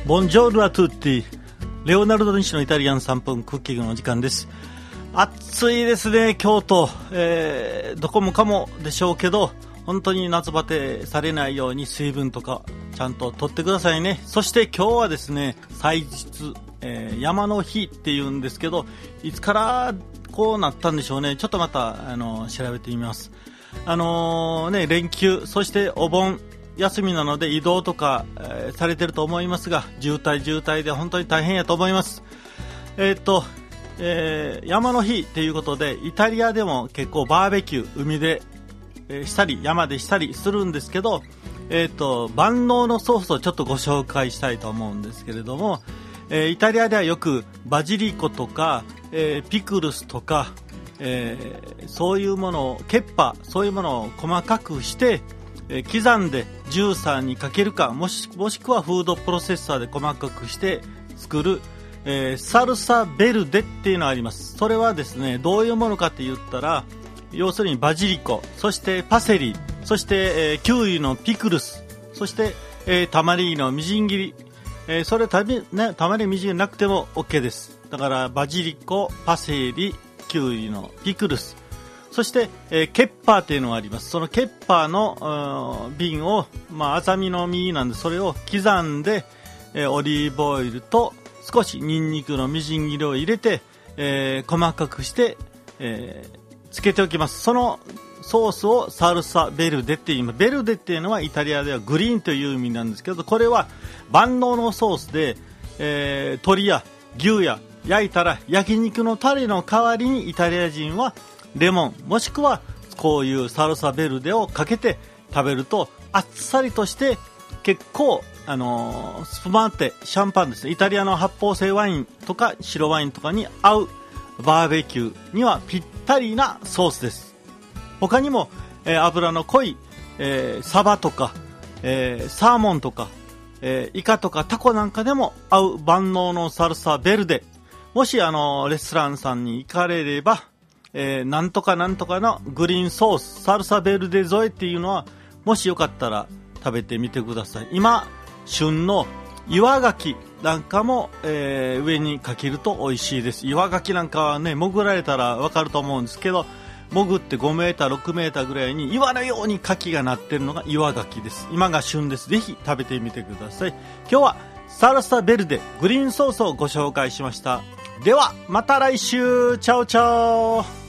ボンジョールアトゥッティ、レオナルド西のイタリアン3分クッキングの時間です。暑いですね、京都、どこもかもでしょうけど、本当に夏バテされないように水分とかちゃんと取ってくださいね。そして今日はですね、祭日、山の日っていうんですけど、いつからこうなったんでしょうね。ちょっとまた調べてみます。連休、そしてお盆休みなので移動とか、されてると思いますが、渋滞で本当に大変やと思います。山の日ということで、イタリアでも結構バーベキュー海で、したり山でしたりするんですけど、万能のソースをちょっとご紹介したいと思うんですけれども、イタリアではよくバジリコとか、ピクルスとか、そういうものをケッパー、そういうものを細かくして、刻んでジューサーにかけるか、もしくはフードプロセッサーで細かくして作る、サルサベルデっていうのがあります。それはですね、どういうものかって言ったら、要するにバジリコ、そしてパセリ、そして、キウイのピクルス、そして、玉ねぎのみじん切り、それ玉ねぎみじん切りなくても OK です。だからバジリコ、パセリ、キウイのピクルス、そして、ケッパーというのがあります。そのケッパーの瓶を、アザミの実なんで、それを刻んで、オリーブオイルと少しニンニクのみじん切りを入れて、細かくして、つけておきます。そのソースをサルサベルデって言います。ベルデっていうのはイタリアではグリーンという意味なんですけど、これは万能のソースで、鶏や牛や焼いたら焼肉のタレの代わりにイタリア人はレモンもしくはこういうサルサベルデをかけて食べるとあっさりとして結構スプマーテ、シャンパンですね、イタリアの発泡性ワインとか白ワインとかに合うバーベキューにはぴったりなソースです。他にも、油の濃い、サバとか、サーモンとか、イカとかタコなんかでも合う万能のサルサベルデ、もしレストランさんに行かれれば、なんとかなんとかのグリーンソースサルサベルデ添えっていうのはもしよかったら食べてみてください。今旬の岩牡蠣なんかも、上にかけると美味しいです。岩牡蠣なんかはね、潜られたらわかると思うんですけど、潜って5メーター6メーターぐらいに岩のように牡蠣がなってるのが岩牡蠣です。今が旬です。ぜひ食べてみてください。今日はサルサベルデグリーンソースをご紹介しました。ではまた来週。チャオチャオ。